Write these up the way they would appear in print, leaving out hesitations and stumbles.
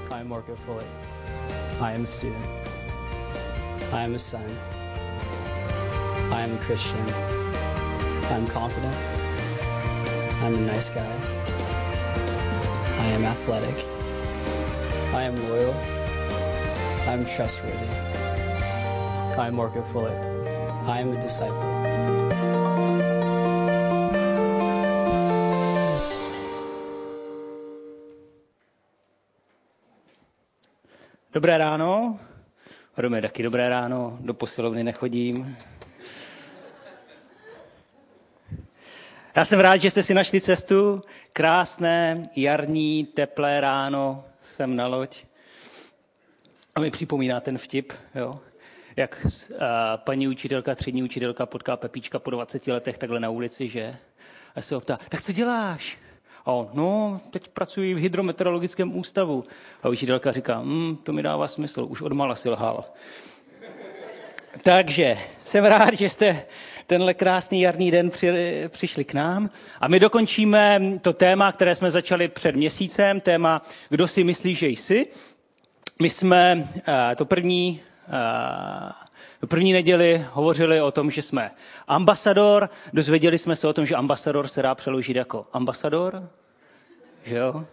I am Marco Foley. I am a student. I am a son. I am a Christian. I'm confident. I'm a nice guy. I am athletic. I am loyal. I'm trustworthy. I am Marco Foley. I am a disciple. Dobré ráno. Ode mě taky dobré ráno. Do posilovny nechodím. Já jsem rád, že jste si našli cestu. Krásné, jarní, teplé ráno jsem na loď. A mi připomíná ten vtip, jo? Jak paní učitelka, třídní učitelka potká Pepíčka po 20 letech takhle na ulici, že? A se ho ptá, tak co děláš? A on, no, teď pracuji v hydrometeorologickém ústavu. A učitelka říká, to mi dává smysl, už odmala si lhal. Takže jsem rád, že jste tenhle krásný jarní den přišli k nám. A my dokončíme to téma, které jsme začali před měsícem, téma Kdo si myslí, že jsi. My jsme první neděli hovořili o tom, že jsme ambasador. Dozvěděli jsme se o tom, že ambasador se dá přeložit jako ambasador. Že jo?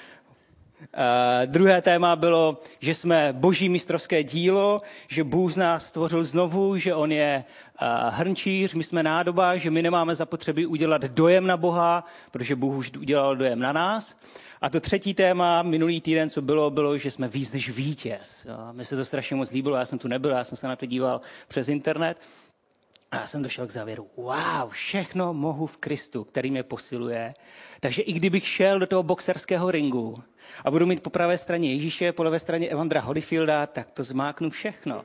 Druhé téma bylo, že jsme boží mistrovské dílo, že Bůh z nás stvořil znovu, že on je hrnčíř, my jsme nádoba, že my nemáme zapotřebí udělat dojem na Boha, protože Bůh už udělal dojem na nás. A to třetí téma minulý týden, co bylo, že jsme víc než vítěz. Mně se to strašně moc líbilo, já jsem tu nebyl, já jsem se na to díval přes internet. A já jsem došel k závěru, wow, všechno mohu v Kristu, který mě posiluje. Takže i kdybych šel do toho boxerského ringu a budu mít po pravé straně Ježíše, po levé straně Evandra Holyfielda, tak to zmáknu všechno.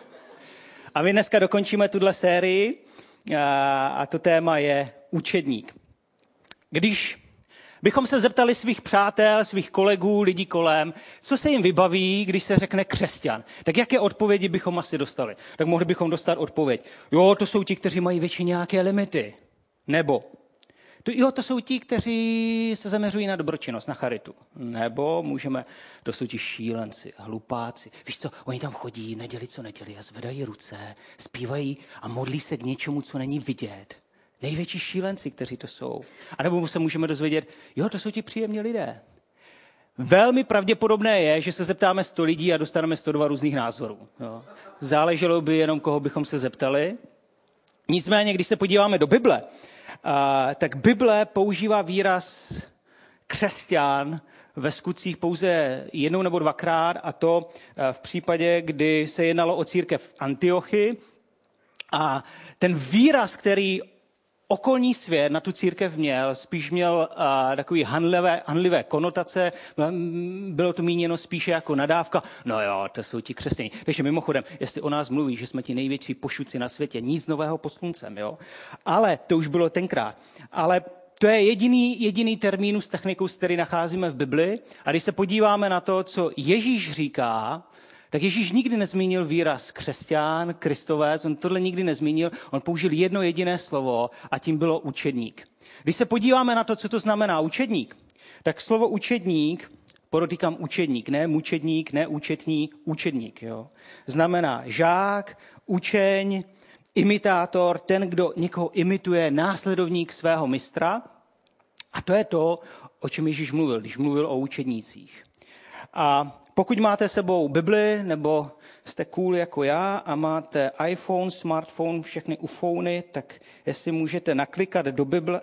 A my dneska dokončíme tuhle sérii a to téma je učedník. Když bychom se zeptali svých přátel, svých kolegů, lidí kolem, co se jim vybaví, když se řekne křesťan. Tak jaké odpovědi bychom asi dostali? Tak mohli bychom dostat odpověď. Jo, to jsou ti, kteří mají většině nějaké limity. Nebo to jsou ti, kteří se zaměřují na dobročinnost, na charitu. Nebo to jsou ti šílenci, hlupáci. Víš co, oni tam chodí neděli co neděli a zvedají ruce, zpívají a modlí se k něčemu, co není vidět. Největší šílenci, kteří to jsou. A nebo se můžeme dozvědět, to jsou ti příjemní lidé. Velmi pravděpodobné je, že se zeptáme 100 lidí a dostaneme 102 různých názorů. Jo. Záleželo by jenom, koho bychom se zeptali. Nicméně, když se podíváme do Bible, tak Bible používá výraz křesťan ve skutcích pouze jednou nebo dvakrát, a to v případě, kdy se jednalo o církev v Antiochy. A ten výraz, který okolní svět na tu církev spíš měl takový hanlivé konotace, bylo to míněno spíše jako nadávka, no jo, to jsou ti křesťané. Takže mimochodem, jestli o nás mluví, že jsme ti největší pošuci na světě, nic nového pod sluncem, jo. Ale to už bylo tenkrát. Ale to je jediný termínus technikus, který nacházíme v Bibli. A když se podíváme na to, co Ježíš říká, tak Ježíš nikdy nezmínil výraz křesťan, kristovec, on tohle nikdy nezmínil, on použil jedno jediné slovo a tím bylo učedník. Když se podíváme na to, co to znamená učedník, tak slovo učedník, podotýkám učedník, ne mučedník, ne účetní, učedník. Jo. Znamená žák, učeň, imitátor, ten, kdo někoho imituje, následovník svého mistra. A to je to, o čem Ježíš mluvil, když mluvil o učednících. A pokud máte sebou Bibli, nebo jste cool jako já a máte iPhone, smartphone, všechny ufouny, tak jestli můžete naklikat do Bible,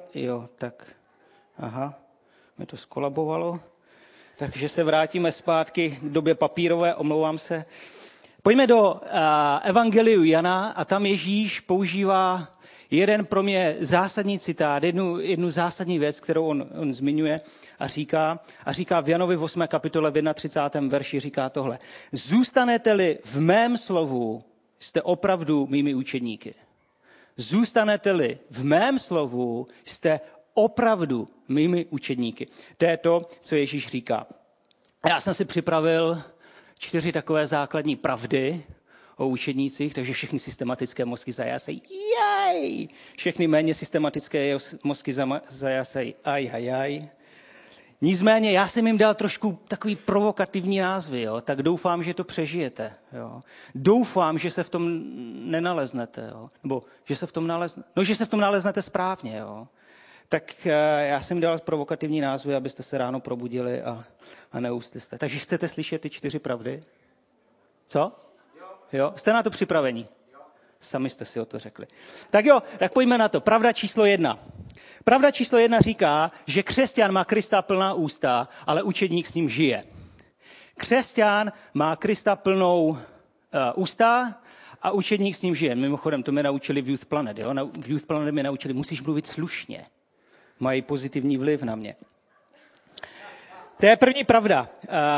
mi to skolabovalo, takže se vrátíme zpátky k době papírové, omlouvám se. Pojďme do Evangeliu Jana a tam Ježíš používá jeden pro mě zásadní citát, jednu zásadní věc, kterou on zmiňuje a říká v Janovi v 8. kapitole v 31. verši říká tohle. Zůstanete-li v mém slovu, jste opravdu mými učedníky. Zůstanete-li v mém slovu, jste opravdu mými učedníky. To je to, co Ježíš říká. Já jsem si připravil 4 takové základní pravdy o učednících, takže všechny systematické mozky zajásají. Jej! Všechny méně systematické mozky zajásají. Aj. Nicméně já jsem jim dal trošku takový provokativní názvy, jo? Tak doufám, že to přežijete. Jo? Doufám, že se v tom nenaleznete. Jo? Nebo že se v tom že se v tom naleznete správně. Jo? Tak já jsem dal provokativní názvy, abyste se ráno probudili a neusli jste. Takže chcete slyšet ty 4 pravdy? Co? Jo? Jste na to připraveni? Sami jste si o to řekli. Tak jo, tak pojďme na to. Pravda číslo 1. Pravda číslo 1 říká, že křesťan má Krista plná ústa, ale učedník s ním žije. Křesťan má Krista plnou ústa a učedník s ním žije. Mimochodem, to mě naučili v Youth Planet. Jo? V Youth Planet mě naučili, musíš mluvit slušně. Mají pozitivní vliv na mě. To je první pravda.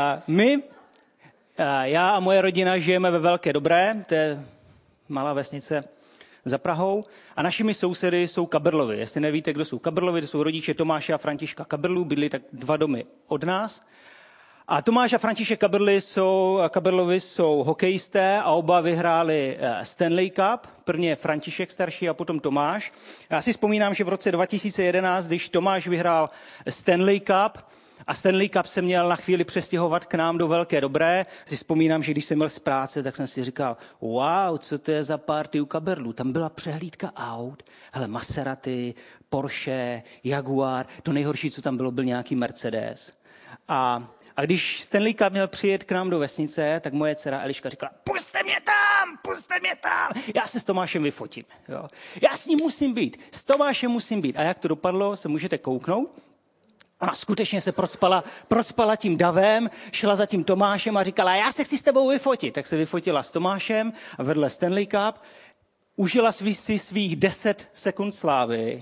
Já a moje rodina žijeme ve Velké Dobré, to je malá vesnice za Prahou, a našimi sousedy jsou Kabrlovi. Jestli nevíte, kdo jsou Kabrlovi, to jsou rodiče Tomáše a Františka Kabrlů, bydlí tak 2 domy od nás. A Tomáš a František Kabrlovi jsou hokejisté a oba vyhráli Stanley Cup. První je František starší a potom Tomáš. Já si vzpomínám, že v roce 2011, když Tomáš vyhrál Stanley Cup, a Stanley Cup se měl na chvíli přestěhovat k nám do Velké Dobré. Si vzpomínám, že když jsem měl z práce, tak jsem si říkal, wow, co to je za party u Kaberlů. Tam byla přehlídka aut, hele, Maserati, Porsche, Jaguar, to nejhorší, co tam bylo, byl nějaký Mercedes. A když Stanley Cup měl přijet k nám do vesnice, tak moje dcera Eliška říkala, puste mě tam, já se s Tomášem vyfotím. Jo. Já s ním musím být, s Tomášem musím být. A jak to dopadlo, se můžete kouknout. Ona skutečně se procpala tím davem, šla za tím Tomášem a říkala, já se chci s tebou vyfotit. Tak se vyfotila s Tomášem a vedle Stanley Cup. Užila si svých 10 sekund slávy.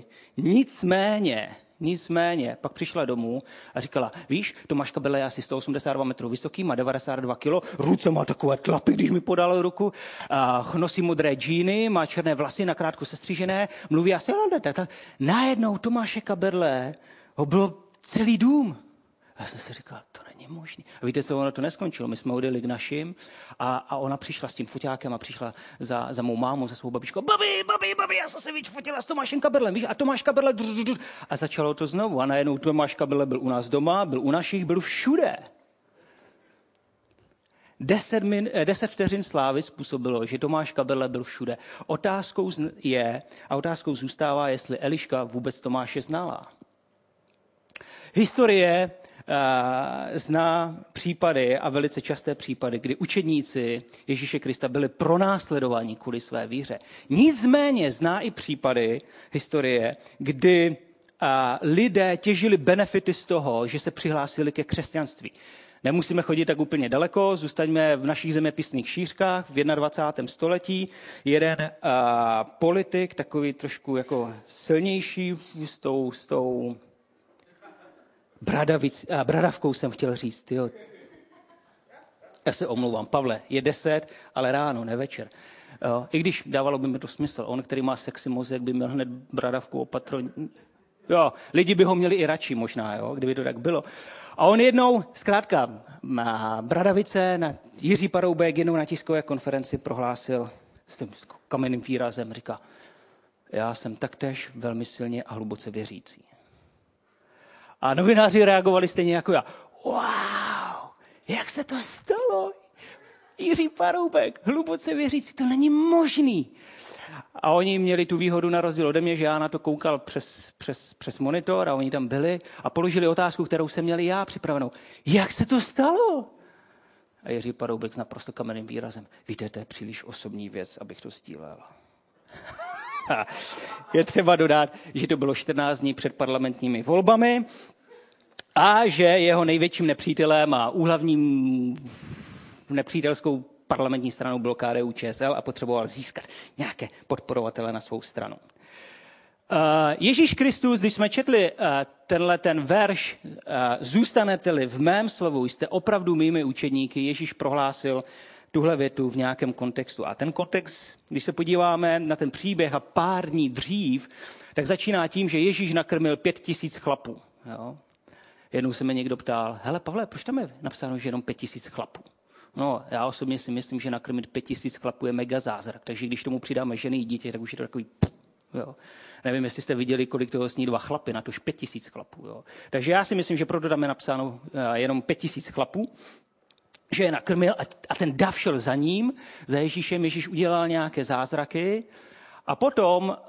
Nicméně, pak přišla domů a říkala, víš, Tomáš Kabela je asi 182 metrů vysoký, má 92 kilo, ruce má takové tlapy, když mi podal ruku, nosí modré džíny, má černé vlasy, nakrátko sestřížené, mluví asi, tak najednou Tomáše Kaberle ho bylo celý dům. A já jsem si říkal, to není možné. A víte, co, ono to neskončilo. My jsme odjeli k našim a ona přišla s tím foťákem a přišla za mou mámou, za svou babičkou. Babi, já jsem se fotila s Tomášem Kaberlem, víš? A Tomáš Kaberle... A začalo to znovu. A najednou Tomáš Kaberle byl u nás doma, byl u našich, byl všude. 10 vteřin slávy způsobilo, že Tomáš Kaberle byl všude. Otázkou zůstává, jestli Eliška vůbec Tomáše znala. Historie zná případy a velice časté případy, kdy učedníci Ježíše Krista byli pronásledováni kvůli své víře. Nicméně zná i případy historie, kdy lidé těžili benefity z toho, že se přihlásili ke křesťanství. Nemusíme chodit tak úplně daleko, zůstaňme v našich zeměpisných šířkách v 21. století. Jeden politik, takový trošku jako silnější s tou bradavkou jsem chtěl říct. Jo. Já se omlouvám, Pavle, je 10, ale ráno, ne večer. Jo. I když dávalo by mi to smysl. On, který má sexy mozek, by měl hned bradavku opatro. Jo, lidi by ho měli i radši možná, jo, kdyby to tak bylo. A on jednou, zkrátka, má bradavice, na Jiří Paroubek jednou na tiskové konferenci prohlásil s tím kamenným výrazem, říká, já jsem taktéž velmi silně a hluboce věřící. A novináři reagovali stejně jako já. Wow, jak se to stalo? Jiří Paroubek, hluboce věřící, to není možný. A oni měli tu výhodu na rozdíl ode mě, že já na to koukal přes monitor a oni tam byli a položili otázku, kterou jsem měl já připravenou. Jak se to stalo? A Jiří Paroubek s naprosto kamenným výrazem. Víte, to je příliš osobní věc, abych to sdílel. Je třeba dodat, že to bylo 14 dní před parlamentními volbami a že jeho největším nepřítelem a úhlavním nepřítelskou parlamentní stranou bylo KDU-ČSL a potřeboval získat nějaké podporovatele na svou stranu. Ježíš Kristus, když jsme četli ten verš, zůstanete-li v mém slovu, jste opravdu mými učedníky, Ježíš prohlásil tuhle větu v nějakém kontextu. A ten kontext, když se podíváme na ten příběh a pár dní dřív, tak začíná tím, že Ježíš nakrmil 5000 chlapů. Jo? Jednou se mě někdo ptal, hele Pavle, proč tam je napsáno, že jenom 5000 chlapů? No, já osobně si myslím, že nakrmit 5000 chlapů je mega zázrak, takže když tomu přidáme ženy i dítě, tak už je to takový... Jo. Nevím, jestli jste viděli, kolik toho sní 2 chlapy, na tož 5000 chlapů. Jo. Takže já si myslím, že proto tam je napsáno jenom 5000 chlapů, že je nakrmil a ten dav šel za ním, za Ježíšem. Ježíš udělal nějaké zázraky a potom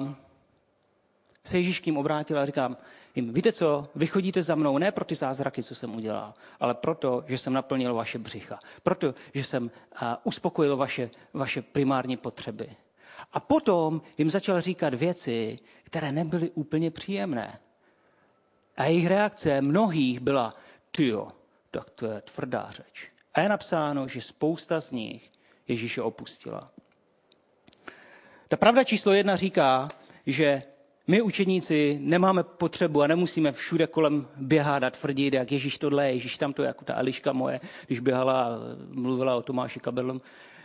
se Ježíš k ním obrátil a říkám jim, víte co, vy chodíte za mnou ne pro ty zázraky, co jsem udělal, ale proto, že jsem naplnil vaše břicha, proto, že jsem uspokojil vaše primární potřeby. A potom jim začal říkat věci, které nebyly úplně příjemné. A jejich reakce mnohých byla, tyjo, tak to je tvrdá řeč. A je napsáno, že spousta z nich Ježíše opustila. Ta pravda číslo 1 říká, že my učeníci nemáme potřebu a nemusíme všude kolem běhat a tvrdit, jak Ježíš tohle, Ježíš tamto, jako ta Eliška moje, když běhala a mluvila o Tomáši Kabelom.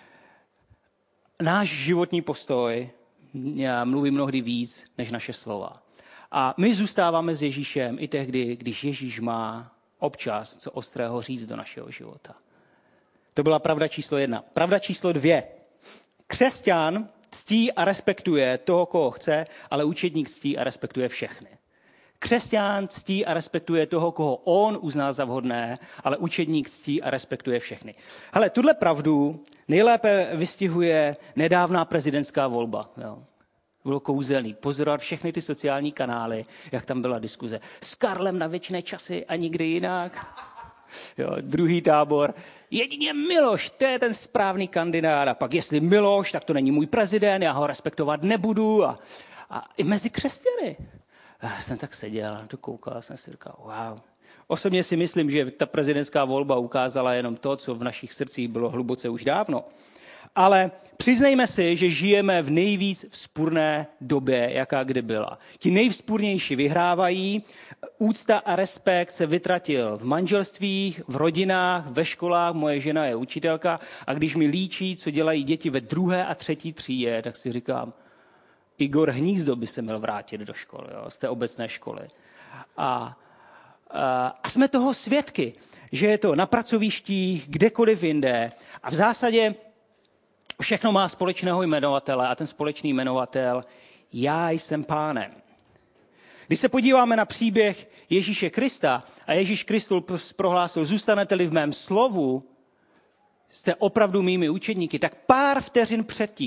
Náš životní postoj mluví mnohdy víc než naše slova. A my zůstáváme s Ježíšem i tehdy, když Ježíš má občas co ostrého říct do našeho života. To byla pravda číslo 1. Pravda číslo 2. Křesťan ctí a respektuje toho, koho chce, ale učedník ctí a respektuje všechny. Křesťan ctí a respektuje toho, koho on uzná za vhodné, ale učedník ctí a respektuje všechny. Hele, tuhle pravdu nejlépe vystihuje nedávná prezidentská volba. Jo. Bylo kouzelný pozorovat všechny ty sociální kanály, jak tam byla diskuze. S Karlem na věčné časy a nikdy jinak. Jo, druhý tábor. Jedině Miloš, to je ten správný kandidát. A pak jestli Miloš, tak to není můj prezident, já ho respektovat nebudu. A i mezi křesťany. Já jsem tak seděl, na to koukal, jsem si říkal, wow. Osobně si myslím, že ta prezidentská volba ukázala jenom to, co v našich srdcích bylo hluboce už dávno. Ale přiznejme si, že žijeme v nejvíc vzpurné době, jaká kdy byla. Ti nejvzpurnější vyhrávají, úcta a respekt se vytratil v manželstvích, v rodinách, ve školách, moje žena je učitelka a když mi líčí, co dělají děti ve 2. a 3. třídě, tak si říkám, Igor Hnízdo by se měl vrátit do školy, jo, z té obecné školy. A jsme toho svědky, že je to na pracovištích, kdekoliv jinde a v zásadě všechno má společného jmenovatele a ten společný jmenovatel, já jsem Pánem. Když se podíváme na příběh Ježíše Krista a Ježíš Kristus prohlásil, zůstanete-li v mém slovu, jste opravdu mými učedníky, tak pár vteřin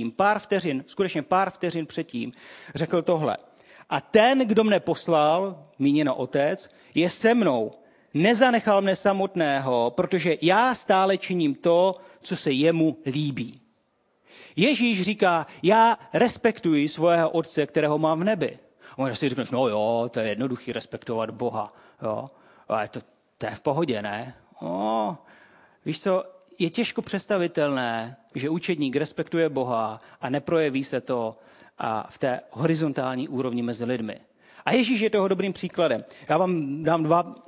předtím řekl tohle. A ten, kdo mne poslal, míněno Otec, je se mnou. Nezanechal mne samotného, protože já stále činím to, co se jemu líbí. Ježíš říká, já respektuji svého Otce, kterého mám v nebi. On si řekneš, no jo, to je jednoduchý respektovat Boha. Jo? Ale to je v pohodě, ne? Víš co, je těžko představitelné, že učedník respektuje Boha a neprojeví se to v té horizontální úrovni mezi lidmi. A Ježíš je toho dobrým příkladem. Já vám dám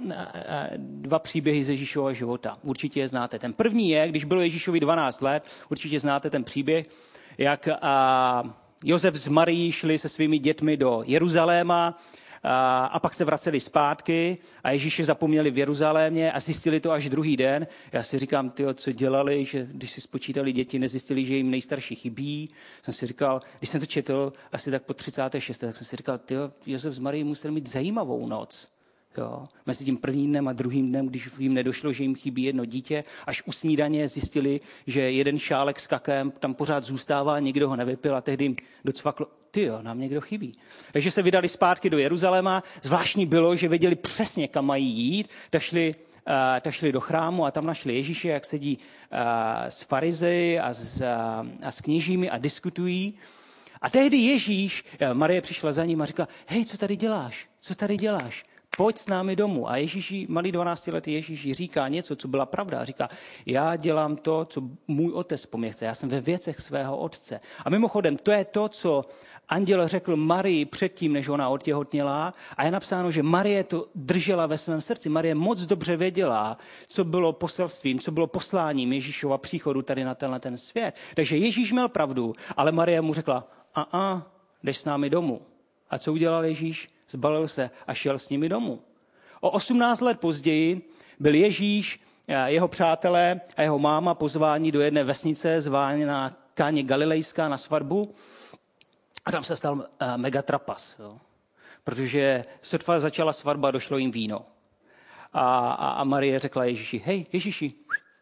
dva příběhy z Ježíšova života. Určitě je znáte. Ten první je, když bylo Ježíšovi 12 let, určitě znáte ten příběh, jak Josef s Marií šli se svými dětmi do Jeruzaléma a pak se vraceli zpátky a Ježíše zapomněli v Jeruzalémě a zjistili to až druhý den. Já si říkám, tyjo, co dělali, že když si spočítali děti, nezjistili, že jim nejstarší chybí. Jsem si říkal, když jsem to četl asi tak po 36, tak jsem si říkal, tyjo, Josef s Marií museli mít zajímavou noc. Jo. Mezi tím prvním dnem a druhým dnem, když jim nedošlo, že jim chybí jedno dítě, až u snídaně zjistili, že jeden šálek s kakem tam pořád zůstává, nikdo ho nevypil a tehdy jim docvaklo, tyjo, nám někdo chybí. Takže se vydali zpátky do Jeruzaléma. Zvláštní bylo, že věděli přesně, kam mají jít, tak šli do chrámu a tam našli Ježíše, jak sedí s farizeji a s kněžími a diskutují. A tehdy Marie přišla za ním a říkala, hej, co tady děláš? Pojď s námi domů. A malý 12letý Ježíš říká něco, co byla pravda. A říká, já dělám to, co můj otec po mně chce. Já jsem ve věcech svého otce. A mimochodem, to je to, co anděl řekl Marii předtím, než ona otěhotněla. A je napsáno, že Marie to držela ve svém srdci. Marie moc dobře věděla, co bylo poselstvím, co bylo posláním Ježíšova příchodu tady na ten svět. Takže Ježíš měl pravdu, ale Marie mu řekla, jdeš s námi domů. A co udělal Ježíš? Zbalil se a šel s nimi domů. O 18 let později byl Ježíš, jeho přátelé a jeho máma pozváni do jedné vesnice zvaná Káně Galilejská na svatbu. A tam se stal mega trapas, jo. Protože sotva začala svatba, došlo jim víno. A Marie řekla Ježíši, hej, Ježíši.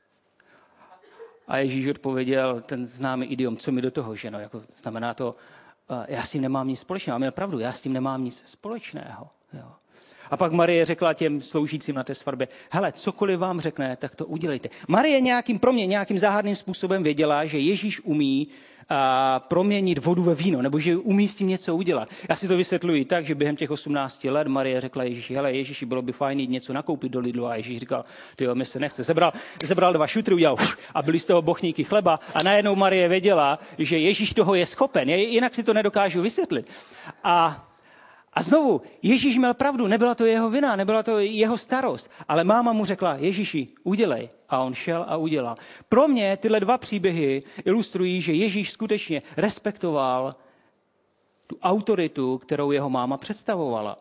A Ježíš odpověděl ten známý idiom, co mi do toho, ženo, jako znamená to, já s tím nemám nic společného. A měl pravdu, já s tím nemám nic společného. Jo. A pak Marie řekla těm sloužícím na té svatbě, hele, cokoliv vám řekne, tak to udělejte. Marie nějakým záhadným způsobem věděla, že Ježíš umí proměnit vodu ve víno, nebo že umí s tím něco udělat. Já si to vysvětluji tak, že během těch 18 let Marie řekla Ježíši, hele, Ježíši, bylo by fajn jít něco nakoupit do Lidlu. A Ježíš říkal, tyjo, mi se nechce. Zebral 2 šutry, udělal a byly z toho bochníky chleba. A najednou Marie věděla, že Ježíš toho je schopen. Jinak si to nedokážu vysvětlit. A znovu, Ježíš měl pravdu, nebyla to jeho vina, nebyla to jeho starost, ale máma mu řekla, Ježíši, udělej. A on šel a udělal. Pro mě tyhle 2 příběhy ilustrují, že Ježíš skutečně respektoval tu autoritu, kterou jeho máma představovala.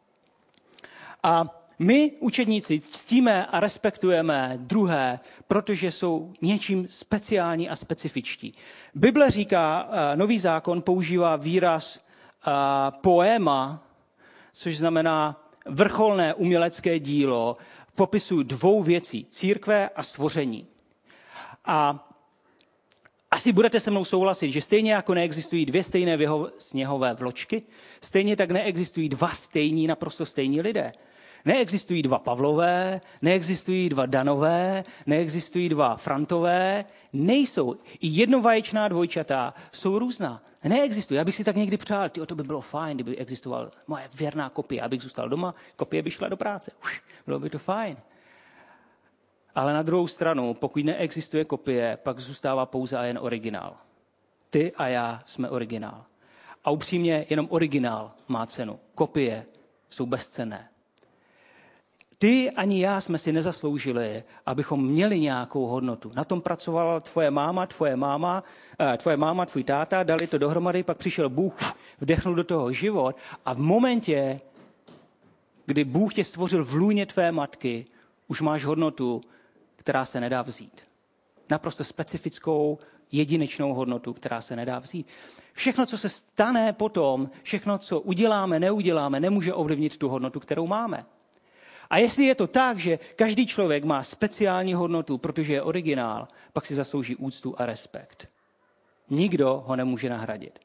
A my, učedníci, ctíme a respektujeme druhé, protože jsou něčím speciální a specifičtí. Bible říká, Nový zákon používá výraz poema, což znamená vrcholné umělecké dílo, popisu 2 věcí, církve a stvoření. A asi budete se mnou souhlasit, že stejně jako neexistují 2 stejné sněhové vločky, stejně tak neexistují 2 naprosto stejní lidé. Neexistují 2 Pavlové, neexistují 2 Danové, neexistují 2 Frantové, nejsou. I jednovaječná dvojčata jsou různá. Neexistuje. Já bych si tak někdy přál, to by bylo fajn, kdyby existovala moje věrná kopie, abych zůstal doma, kopie by šla do práce. Bylo by to fajn. Ale na druhou stranu, pokud neexistuje kopie, pak zůstává pouze a jen originál. Ty a já jsme originál. A upřímně, jenom originál má cenu. Kopie jsou bezcenné. Ty ani já jsme si nezasloužili, abychom měli nějakou hodnotu. Na tom pracovala tvoje máma, tvůj táta, dali to dohromady, pak přišel Bůh, vdechnul do toho život a v momentě, kdy Bůh tě stvořil v lůně tvé matky, už máš hodnotu, která se nedá vzít. Naprosto specifickou, jedinečnou hodnotu, která se nedá vzít. Všechno, co se stane potom, všechno, co uděláme, neuděláme, nemůže ovlivnit tu hodnotu, kterou máme. A jestli je to tak, že každý člověk má speciální hodnotu, protože je originál, pak si zaslouží úctu a respekt. Nikdo ho nemůže nahradit.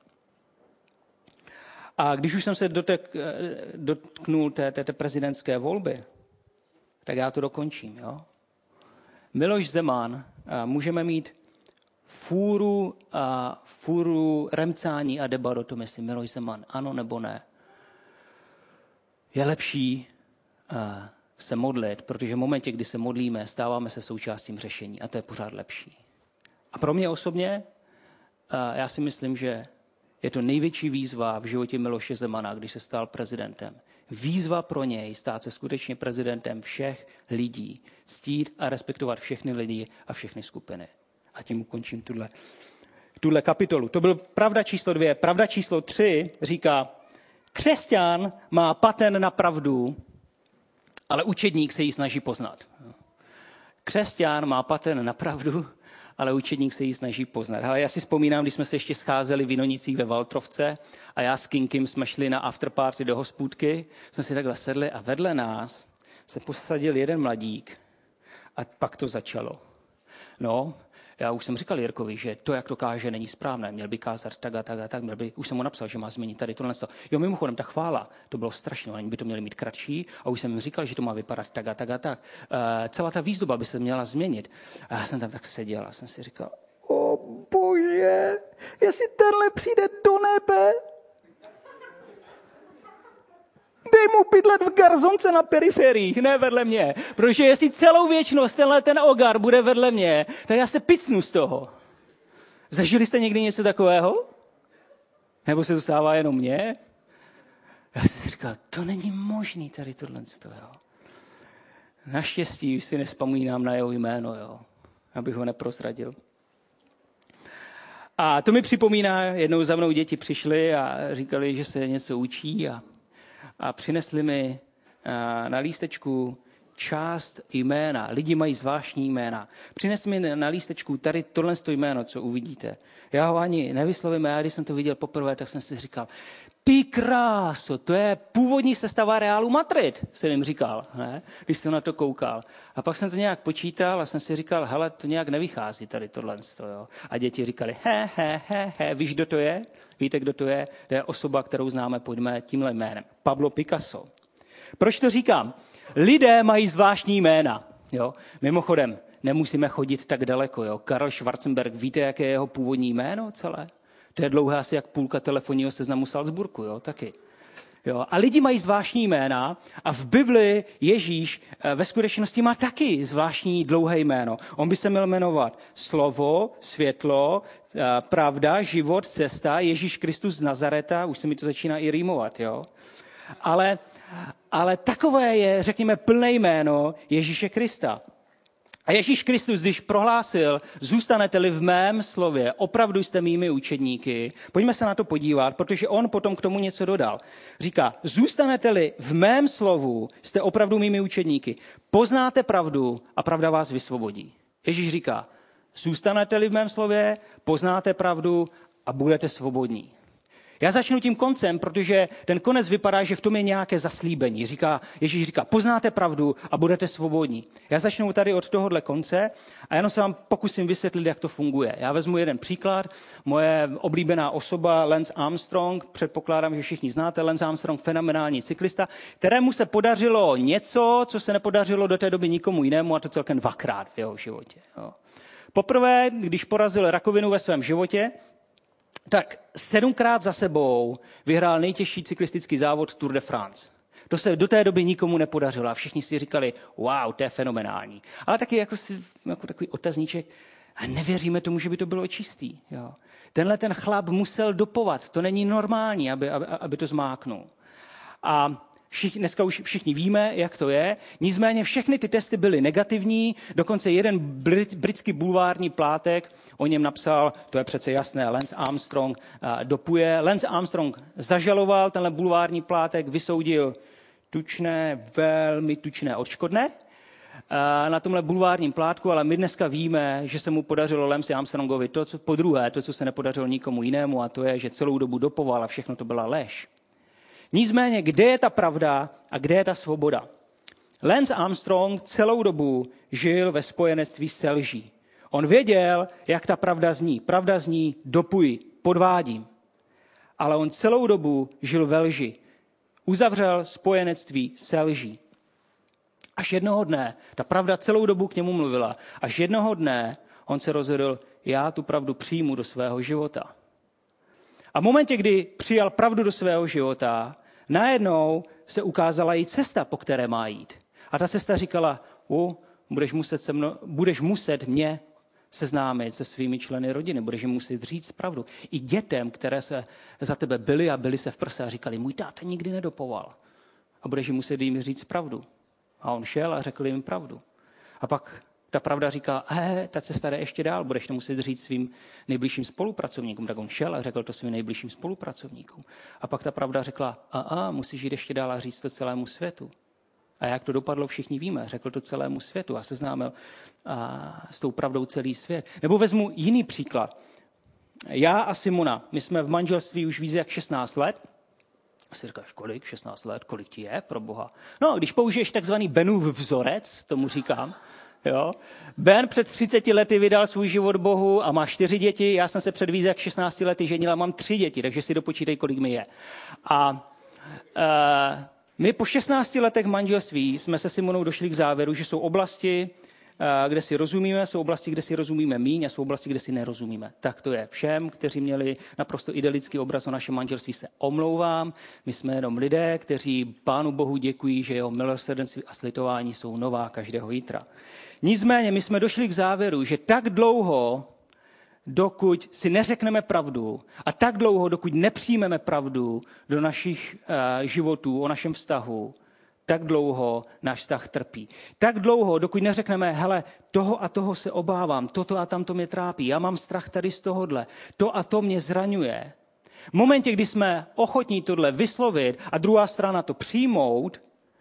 A když už jsem se dotknul té prezidentské volby, tak já to dokončím. Jo? Miloš Zeman, můžeme mít fůru remcání a debat o tom, jestli Miloš Zeman ano nebo ne. Je lepší se modlit, protože v momentě, kdy se modlíme, stáváme se součástí řešení a to je pořád lepší. A pro mě osobně, já si myslím, že je to největší výzva v životě Miloše Zemana, když se stal prezidentem. Výzva pro něj stát se skutečně prezidentem všech lidí, ctít a respektovat všechny lidi a všechny skupiny. A tím ukončím tuhle kapitolu. To byl pravda číslo 2. Pravda číslo 3 říká, křesťan má patent na pravdu, ale učedník se ji snaží poznat. Křesťan má patent na pravdu, ale učedník se ji snaží poznat. Hele, já si vzpomínám, když jsme se ještě scházeli v Jinonicích ve Valtrovce a já s Kinkem jsme šli na afterparty do hospůdky, jsme si takhle sedli a vedle nás se posadil jeden mladík a pak to začalo. No, já už jsem říkal Jirkovi, že to, jak to káže, není správné. Měl by kázat tak a tak a tak. Už jsem mu napsal, že má změnit tady tohle. Jo, mimochodem, ta chvála, to bylo strašné. Oni by to měli mít kratší a už jsem jim říkal, že to má vypadat tak a tak a tak. Celá ta výzdoba by se měla změnit. A já jsem tam tak seděl a jsem si říkal, o bože, jestli tenhle přijde do nebe, dej mu bydlet v garzonce na periferiích, ne vedle mě. Protože jestli celou věčnost ten ogar bude vedle mě, tak já se picnu z toho. Zažili jste někdy něco takového? Nebo se to stává jenom mně? Já jsem si říkal, to není možný tady tohle. Jo. Naštěstí si nespomínám na jeho jméno, jo, abych ho neprozradil. A to mi připomíná, jednou za mnou děti přišly a říkali, že se něco učí a přinesli mi na lístečku část jména. Lidi mají zvláštní jména. Přines mi na lístečku tady tohle jméno, co uvidíte. Já ho ani nevyslovím, já když jsem to viděl poprvé, tak jsem si říkal, ty kráso, to je původní sestava Realu Madrid, jsem jim říkal, ne? Když jsem na to koukal. A pak jsem to nějak počítal a jsem si říkal, hele, to nějak nevychází tady tohle. Jo? A děti říkali, víš, kdo to je? Víte, kdo to je? To je osoba, kterou známe, pojďme tímhle jménem. Pablo Picasso. Proč to říkám? Lidé mají zvláštní jména. Jo? Mimochodem, nemusíme chodit tak daleko. Jo? Karl Schwarzenberg, víte, jaké je jeho původní jméno celé? To je dlouhé asi jak půlka telefonního seznamu Salzburgu, jo? Taky. Jo? A lidi mají zvláštní jména a v Bibli Ježíš ve skutečnosti má taky zvláštní dlouhé jméno. On by se měl jmenovat Slovo, Světlo, Pravda, Život, Cesta, Ježíš Kristus z Nazareta, už se mi to začíná i rýmovat, jo? Ale takové je, řekněme, plné jméno Ježíše Krista. A Ježíš Kristus, když prohlásil, zůstanete-li v mém slově, opravdu jste mými učedníky, pojďme se na to podívat, protože on potom k tomu něco dodal. Říká, zůstanete-li v mém slovu, jste opravdu mými učedníky, poznáte pravdu a pravda vás vysvobodí. Ježíš říká, zůstanete-li v mém slově, poznáte pravdu a budete svobodní. Já začnu tím koncem, protože ten konec vypadá, že v tom je nějaké zaslíbení. Ježíš říká, poznáte pravdu a budete svobodní. Já začnu tady od tohohle konce a jenom se vám pokusím vysvětlit, jak to funguje. Já vezmu jeden příklad. Moje oblíbená osoba Lance Armstrong, předpokládám, že všichni znáte, Lance Armstrong, fenomenální cyklista, kterému se podařilo něco, co se nepodařilo do té doby nikomu jinému, a to celkem dvakrát v jeho životě. Jo. Poprvé, když porazil rakovinu ve svém životě, tak 7krát za sebou vyhrál nejtěžší cyklistický závod Tour de France. To se do té doby nikomu nepodařilo a všichni si říkali, wow, to je fenomenální. Ale taky jako takový otazníček, a nevěříme tomu, že by to bylo čistý. Jo. Tenhle ten chlap musel dopovat, to není normální, aby to zmáknul. A dneska už všichni víme, jak to je. Nicméně všechny ty testy byly negativní, dokonce jeden britský bulvární plátek o něm napsal, to je přece jasné, Lance Armstrong dopuje. Lance Armstrong zažaloval tenhle bulvární plátek, vysoudil velmi tučné odškodné na tomhle bulvárním plátku, ale my dneska víme, že se mu podařilo Lance Armstrongovi to, co se nepodařilo nikomu jinému, a to je, že celou dobu dopoval a všechno to byla lež. Nicméně, kde je ta pravda a kde je ta svoboda? Lance Armstrong celou dobu žil ve spojenectví se lží. On věděl, jak ta pravda zní. Pravda zní, dopuji, podvádím. Ale on celou dobu žil ve lži. Uzavřel spojenectví se lží. Až jednoho dne, ta pravda celou dobu k němu mluvila, až jednoho dne on se rozhodl, já tu pravdu přijmu do svého života. A v momentě, kdy přijal pravdu do svého života, najednou se ukázala i cesta, po které má jít. A ta cesta říkala, budeš muset mě seznámit se svými členy rodiny, budeš jim muset říct pravdu. I dětem, které se za tebe byli se v prse a říkali, můj táta nikdy nedopoval. A budeš jim muset jim říct pravdu. A on šel a řekl jim pravdu. A pak ta pravda říká, ta cesta jde ještě dál, budeš to muset říct svým nejbližším spolupracovníkům. Tak on šel a řekl to svým nejbližším spolupracovníkům. A pak ta pravda řekla, musíš jít ještě dál a říct to celému světu. A jak to dopadlo, všichni víme. Řekl to celému světu a seznámil s tou pravdou celý svět. Nebo vezmu jiný příklad. Já a Simona, my jsme v manželství už více jak 16 let. A si říkáš, kolik? 16 let? Kolik ti je, pro Boha? No, když použiješ takzvaný Benův vzorec, tomu říkám, jo. Ben před 30 lety vydal svůj život Bohu a má 4 děti. Já jsem se před více jak 16 lety ženil a mám 3 děti, takže si dopočítej, kolik mi je. A my po 16 letech manželství jsme se Simonou došli k závěru, že jsou oblasti, kde si rozumíme, jsou oblasti, kde si rozumíme míň a jsou oblasti, kde si nerozumíme. Tak to je všem, kteří měli naprosto idylický obraz o našem manželství, se omlouvám. My jsme jenom lidé, kteří Pánu Bohu děkují, že jeho milosrdenství a slitování jsou nová každého jitra. Nicméně my jsme došli k závěru, že tak dlouho, dokud si neřekneme pravdu a tak dlouho, dokud nepřijmeme pravdu do našich životů, o našem vztahu, tak dlouho náš vztah trpí. Tak dlouho, dokud neřekneme, hele, toho a toho se obávám, toto a tamto mě trápí, já mám strach tady z tohodle, to a to mě zraňuje. V momentě, kdy jsme ochotní tohle vyslovit a druhá strana to přijmout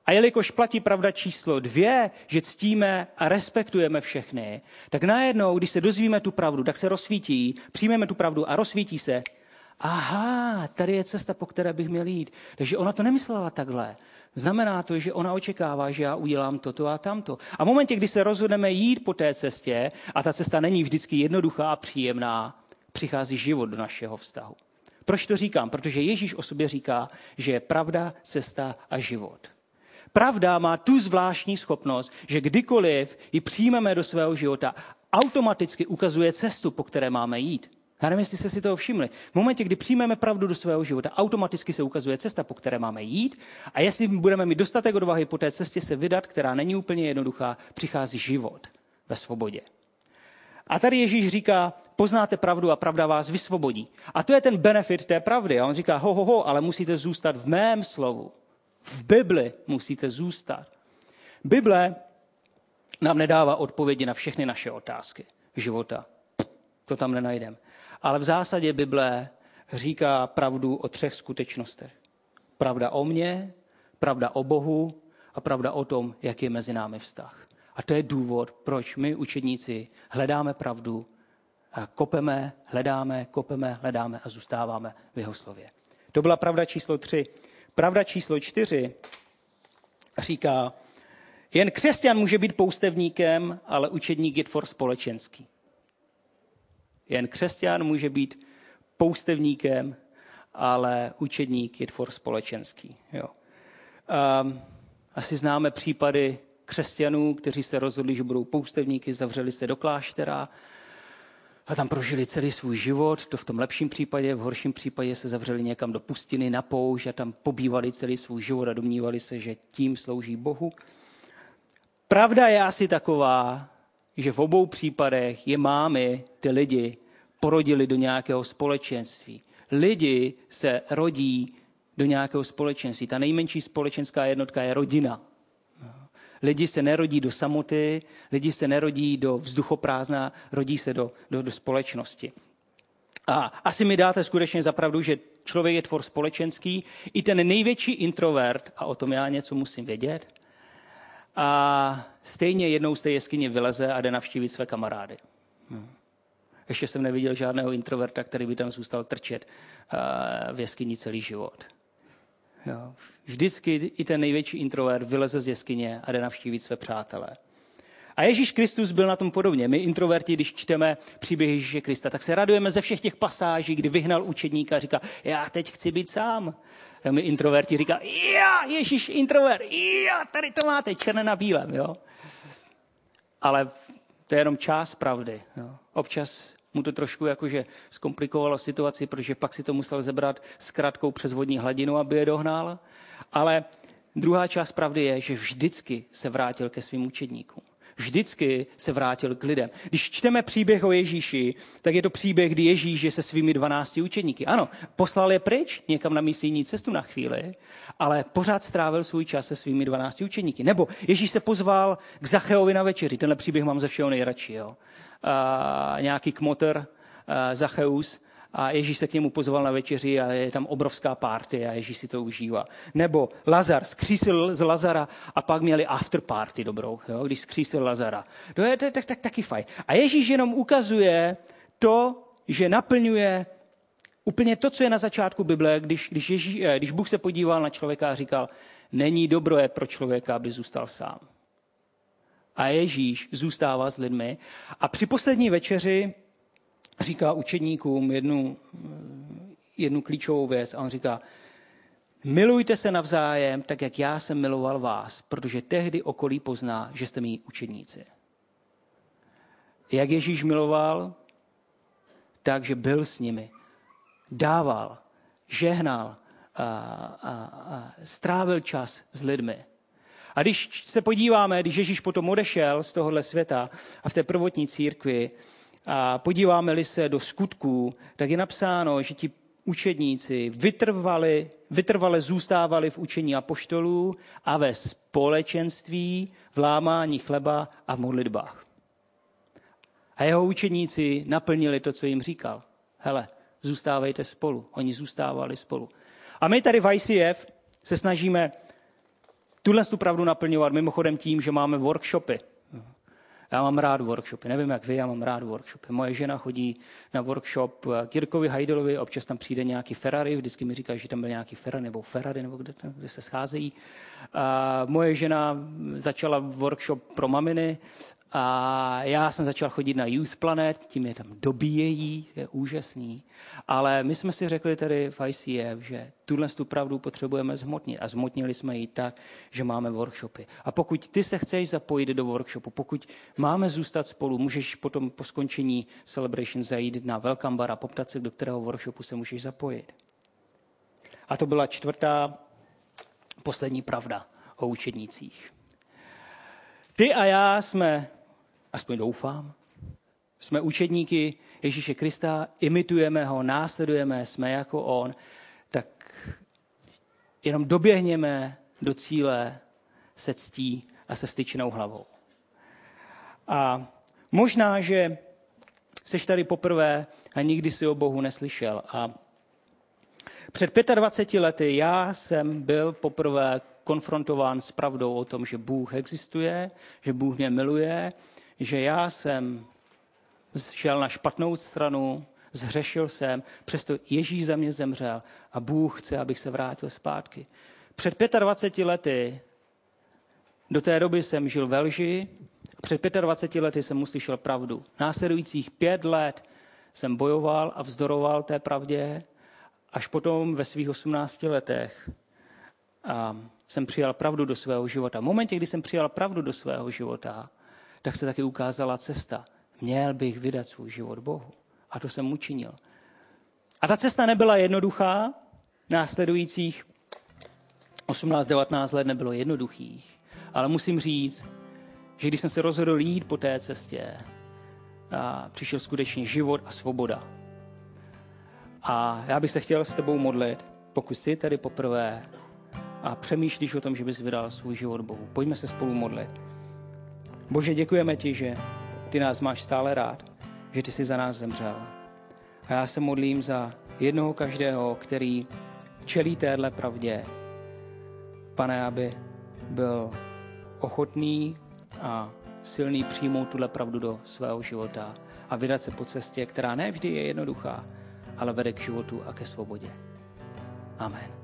A jelikož platí pravda číslo 2, že ctíme a respektujeme všechny, tak najednou, když se dozvíme tu pravdu, tak se rozsvítí, přijmeme tu pravdu a rozsvítí se. Aha, tady je cesta, po které bych měl jít. Takže ona to nemyslela takhle. Znamená to, že ona očekává, že já udělám toto a tamto. A v momentě, kdy se rozhodneme jít po té cestě, a ta cesta není vždycky jednoduchá a příjemná, přichází život do našeho vztahu. Proč to říkám? Protože Ježíš o sobě říká, že je pravda, cesta a život. Pravda má tu zvláštní schopnost, že kdykoliv ji přijmeme do svého života, automaticky ukazuje cestu, po které máme jít. Já nevím, jestli jste si toho všimli. V momentě, kdy přijmeme pravdu do svého života, automaticky se ukazuje cesta, po které máme jít. A jestli budeme mít dostatek odvahy po té cestě se vydat, která není úplně jednoduchá, přichází život ve svobodě. A tady Ježíš říká, poznáte pravdu a pravda vás vysvobodí. A to je ten benefit té pravdy. A on říká, ale musíte zůstat v mém slovu. V Bibli musíte zůstat. Bible nám nedává odpovědi na všechny naše otázky života. To tam nenajdeme. Ale v zásadě Bible říká pravdu o 3 skutečnostech. Pravda o mně, pravda o Bohu a pravda o tom, jak je mezi námi vztah. A to je důvod, proč my učedníci hledáme pravdu, a kopeme, hledáme a zůstáváme v jeho slově. To byla pravda číslo 3. Pravda číslo 4 říká, jen křesťan může být poustevníkem, ale učedník je tvor společenský. Jen křesťan může být poustevníkem, ale učedník je tvor společenský. Jo. Asi známe případy křesťanů, kteří se rozhodli, že budou poustevníky, zavřeli se do kláštera a tam prožili celý svůj život. To v tom lepším případě, v horším případě se zavřeli někam do pustiny na poušť a tam pobývali celý svůj život a domnívali se, že tím slouží Bohu. Pravda je asi taková, že v obou případech je mámy, ty lidi, porodili do nějakého společenství. Lidi se rodí do nějakého společenství. Ta nejmenší společenská jednotka je rodina. Lidi se nerodí do samoty, lidi se nerodí do vzduchoprázdna, rodí se do společnosti. A asi mi dáte skutečně za pravdu, že člověk je tvor společenský, i ten největší introvert, a o tom já něco musím vědět, a stejně jednou z té jeskyně vyleze a jde navštívit své kamarády. Ještě jsem neviděl žádného introverta, který by tam zůstal trčet v jeskyni celý život. Jo. Vždycky i ten největší introvert vyleze z jeskyně a jde navštívit své přátelé. A Ježíš Kristus byl na tom podobně. My introverti, když čteme příběh Ježíše Krista, tak se radujeme ze všech těch pasáží, kdy vyhnal učedníka a říká, já teď chci být sám. A my introverti říká, Ježíš introvert, tady to máte, černé na bílém. Jo. Ale to je jenom část pravdy. Jo. Občas mu to trošku jakože zkomplikovalo situaci, protože pak si to musel zebrat s kratkou přes vodní hladinu, aby je dohnal. Ale druhá část pravdy je, že vždycky se vrátil ke svým učedníkům. Vždycky se vrátil k lidem. Když čteme příběh o Ježíši, tak je to příběh, kdy Ježíš je se svými 12 učedníky. Ano, poslal je pryč někam na misijní cestu na chvíli, ale pořád strávil svůj čas se svými 12 učedníky. Nebo Ježíš se pozval k Zacheovi na večeři. Tenhle příběh mám ze všeho nejradši. Jo. Nějaký kmotr, Zacheus, a Ježíš se k němu pozval na večeři a je tam obrovská party a Ježíš si to užívá. Nebo Lazar zkřísil z Lazara a pak měli after party dobrou, jo, když zkřísil Lazara. To je taky fajn. A Ježíš jenom ukazuje to, že naplňuje úplně to, co je na začátku Bible, když Bůh se podíval na člověka a říkal, není dobré pro člověka, aby zůstal sám. A Ježíš zůstává s lidmi a při poslední večeři říká učedníkům jednu klíčovou věc a on říká, milujte se navzájem, tak jak já jsem miloval vás, protože tehdy okolí pozná, že jste mí učedníci. Jak Ježíš miloval, takže byl s nimi, dával, žehnal, strávil čas s lidmi. A když se podíváme, když Ježíš potom odešel z tohohle světa a v té prvotní církvi, a podíváme-li se do skutků, tak je napsáno, že ti učedníci vytrvale zůstávali v učení apoštolů a ve společenství, v lámání chleba a v modlitbách. A jeho učedníci naplnili to, co jim říkal. Hele, zůstávejte spolu. Oni zůstávali spolu. A my tady v ICF se snažíme tu pravdu naplňovat mimochodem tím, že máme workshopy. Já mám rád workshopy, nevím jak vy, já mám rád workshopy. Moje žena chodí na workshop k Jirkovi Heidelovi, občas tam přijde nějaký Ferrari, vždycky mi říká, že tam byl nějaký Ferrari, nebo kde se scházejí. A moje žena začala workshop pro maminy a já jsem začal chodit na Youth Planet, tím je tam dobíjejí, je úžasný. Ale my jsme si řekli tady v ICF, že tu pravdu potřebujeme zhmotnit a zhmotnili jsme ji tak, že máme workshopy. A pokud ty se chceš zapojit do workshopu, pokud máme zůstat spolu, můžeš potom po skončení celebration zajít na Welcome Bar a poptat se, do kterého workshopu se můžeš zapojit. A to byla 4. poslední pravda o učednících. Ty a já jsme, aspoň doufám, jsme učedníky Ježíše Krista, imitujeme ho, následujeme, jsme jako on, tak jenom doběhněme do cíle se ctí a se styčenou hlavou. A možná, že seš tady poprvé a nikdy si o Bohu neslyšel. A před 25 lety já jsem byl poprvé konfrontován s pravdou o tom, že Bůh existuje, že Bůh mě miluje, že já jsem šel na špatnou stranu, zhřešil jsem, přesto Ježíš za mě zemřel a Bůh chce, abych se vrátil zpátky. Před 25 lety, do té doby jsem žil ve lži, před 25 lety jsem uslyšel pravdu. Následujících 5 let jsem bojoval a vzdoroval té pravdě, až potom ve svých 18 letech jsem přijal pravdu do svého života. V momentě, kdy jsem přijal pravdu do svého života, tak se taky ukázala cesta. Měl bych vydat svůj život Bohu. A to jsem učinil. A ta cesta nebyla jednoduchá. Následujících 18-19 let nebylo jednoduchých. Ale musím říct, že když jsem se rozhodl jít po té cestě, přišel skutečně život a svoboda. A já bych se chtěl s tebou modlit, pokud jsi tady poprvé a přemýšlíš o tom, že bys vydal svůj život Bohu. Pojďme se spolu modlit. Bože, děkujeme ti, že ty nás máš stále rád, že ty jsi za nás zemřel. A já se modlím za jednoho každého, který čelí téhle pravdě. Pane, aby byl ochotný a silný přijmout tuhle pravdu do svého života a vydat se po cestě, která ne vždy je jednoduchá, ale vede k životu a ke svobodě. Amen.